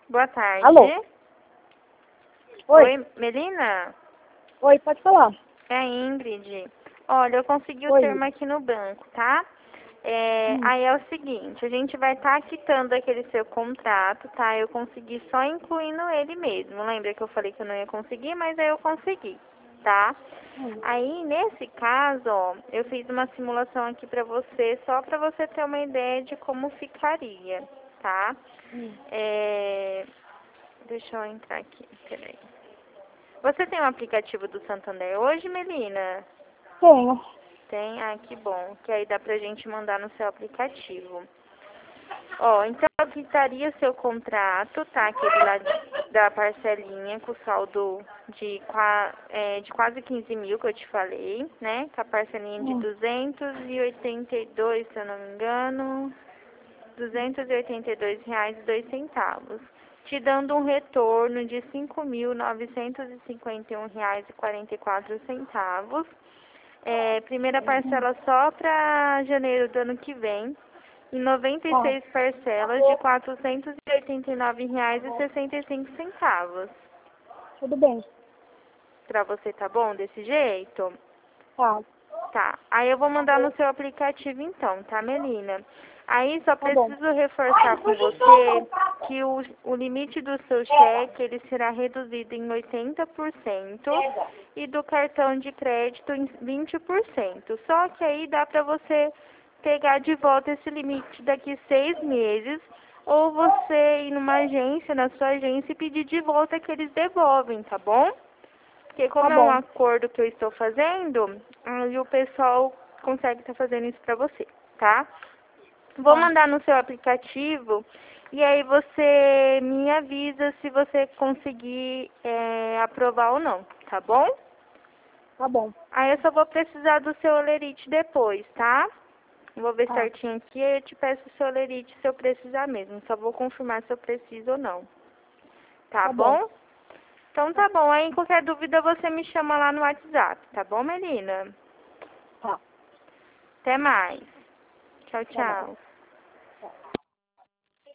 Boa tarde. Alô? Oi. Oi, Melina? Oi, pode falar. É a Ingrid. Olha, eu consegui o Oi. termo aqui no banco, tá? Aí é o seguinte, a gente vai estar quitando aquele seu contrato, tá? Eu consegui só incluindo ele mesmo. Lembra que eu falei que eu não ia conseguir, mas aí eu consegui, tá? Aí, nesse caso, ó, eu fiz uma simulação aqui pra você, só pra você ter uma ideia de como ficaria, tá? Deixa eu entrar aqui, peraí. Você tem um aplicativo do Santander hoje, Melina? Tenho. Tem? Ah, que bom. Que aí dá pra gente mandar no seu aplicativo. Ó, então eu quitaria seu contrato, tá? Aquele lá da parcelinha com saldo de quase 15 mil que eu te falei, né? Com a parcelinha de 282, se eu não me engano. R$ 282,02, te dando um retorno de R$ 5.951,44. Primeira parcela só para janeiro do ano que vem, em 96 parcelas de R$ 489,65. Tudo bem. Para você tá bom desse jeito? Tá. Tá, aí eu vou mandar no seu aplicativo então, tá, Melina? Aí só Tá bom. preciso reforçar com você que o limite do seu cheque, ele será reduzido em 80% e do cartão de crédito em 20%. Só que aí dá pra você pegar de volta esse limite daqui 6 meses, ou você ir numa agência, na sua agência, e pedir de volta que eles devolvem, tá bom? Porque como Tá é um bom. acordo que eu estou fazendo, aí o pessoal consegue estar fazendo isso pra você, tá? Vou mandar no seu aplicativo e aí você me avisa se você conseguir aprovar ou não, tá bom? Tá bom. Aí eu só vou precisar do seu olerite depois, tá? Vou ver Tá. certinho aqui e eu te peço o seu olerite se eu precisar mesmo. Só vou confirmar se eu preciso ou não. Tá Tá bom. bom? Então tá bom. Aí qualquer dúvida você me chama lá no WhatsApp, tá bom, Melina? Tá. Até mais. Tchau, Tá bom. tchau.